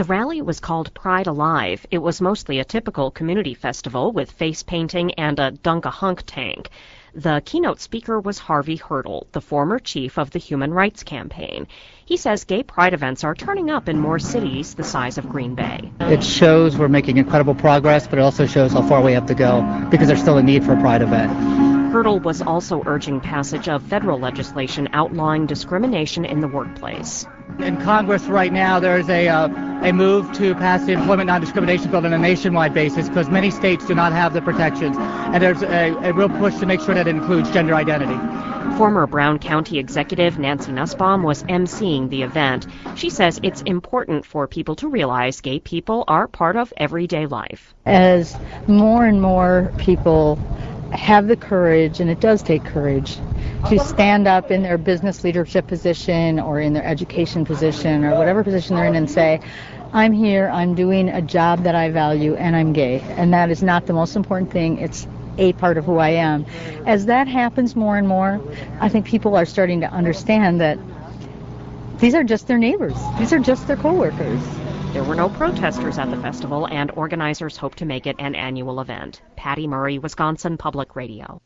The rally was called Pride Alive. It was mostly a typical community festival with face painting and a Dunk-a-Hunk tank. The keynote speaker was Harvey Hurdle, the former chief of the Human Rights Campaign. He says gay pride events are turning up in more cities the size of Green Bay. It shows we're making incredible progress, but it also shows how far we have to go because there's still a need for a pride event. Hurdle was also urging passage of federal legislation outlawing discrimination in the workplace. In Congress right now, there's a move to pass the Employment Non-Discrimination Bill on a nationwide basis because many states do not have the protections, and there's a real push to make sure that it includes gender identity. Former Brown County executive Nancy Nussbaum was emceeing the event. She says it's important for people to realize gay people are part of everyday life. As more and more people have the courage, and it does take courage, to stand up in their business leadership position or in their education position or whatever position they're in and say, I'm here, I'm doing a job that I value, and I'm gay. And that is not the most important thing. It's a part of who I am. As that happens more and more, I think people are starting to understand that these are just their neighbors. These are just their coworkers. There were no protesters at the festival, and organizers hope to make it an annual event. Patty Murray, Wisconsin Public Radio.